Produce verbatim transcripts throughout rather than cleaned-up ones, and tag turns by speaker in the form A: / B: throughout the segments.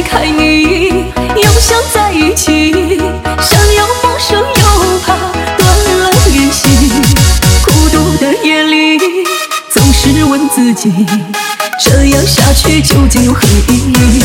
A: 开你，又想在一起，想要陌生又怕断了联系。孤独的夜里，总是问自己，这样下去究竟有何意义？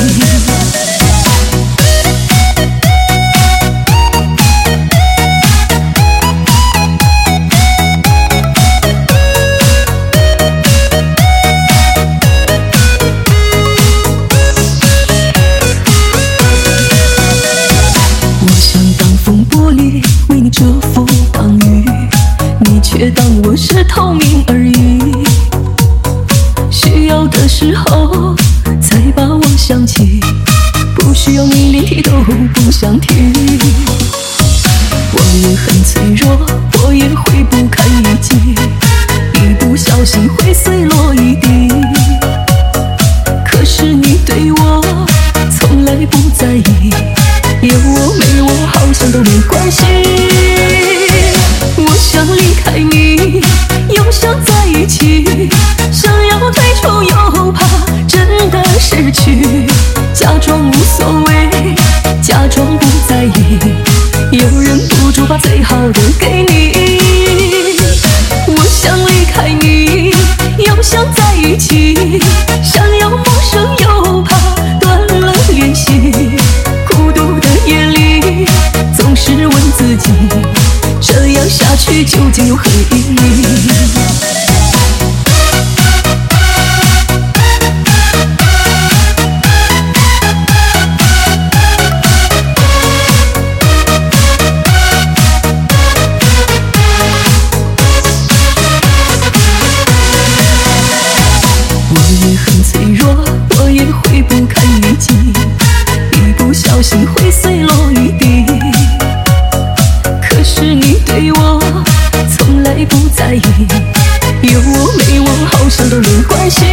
A: 为你遮风挡雨，你却当我是透明而已。需要的时候才把我想起，不需要你连提都不想提。我也很脆弱，我也会不堪一击，一不小心会碎落一地。可是你对我从来不在意，有我没我好像都没关系。我想离开你，又想在一起，想要退出又怕真的失去。假装无所谓，假装不在意，又忍不住把最好的给你。我想离开你，又想在一起，想要陌生又怕断了联系。孤独的夜里，总是问自己，这样下去究竟有何意义？我也很脆弱，我也会不堪一击，一不小心会碎落一地。可是你对我从来不在意，有我没我好像都没关系。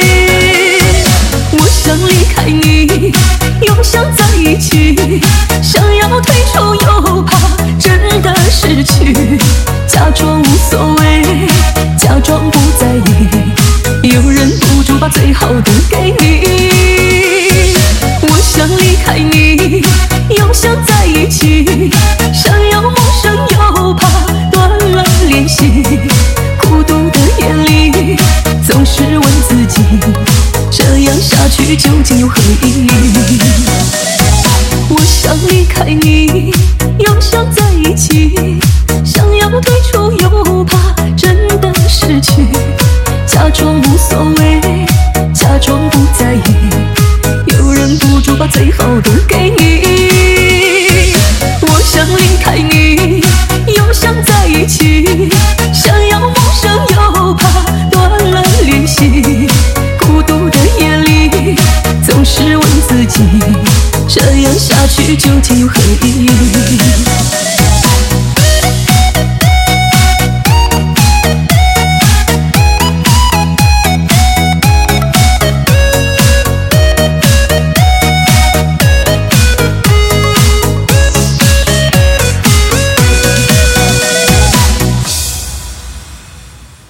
A: 我想离开你，又想在一起，想要退出又怕真的失去。假装无所谓，假装不在意，又忍不住把最好的给你。我想离开你，又想在一起，想要陌生又怕断了联系。孤独的夜里，总是问自己，这样下去究竟有何意义？我想离开你，又想在一起，想要退出又怕真的失去。假装无所谓，假装不在意，又忍不住把最好的给你。我想离开你，又想在一起，想要陌生又怕断了联系。孤独的夜里，总是问自己，这样下去究竟有何意义？